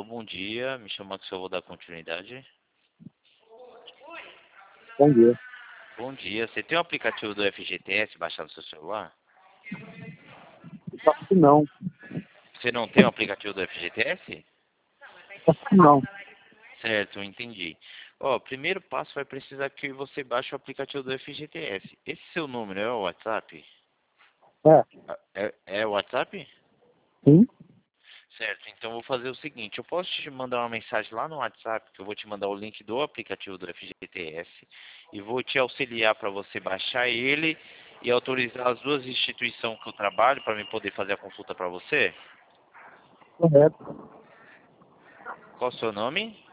bom dia. Me chama que eu vou dar continuidade. Bom dia. Bom dia. Você tem o aplicativo do FGTS baixado no seu celular? Acho que não. Você não tem o aplicativo do FGTS? Acho que não. Certo, entendi. Ó, primeiro passo vai precisar que você baixe o aplicativo do FGTS. Esse seu número é o WhatsApp? É, É o WhatsApp? sim. Certo, então eu vou fazer o seguinte, eu posso te mandar uma mensagem lá no WhatsApp, que eu vou te mandar o link do aplicativo do FGTS e vou te auxiliar para você baixar ele e autorizar as duas instituições que eu trabalho para mim poder fazer a consulta para você. Correto. Qual o seu nome?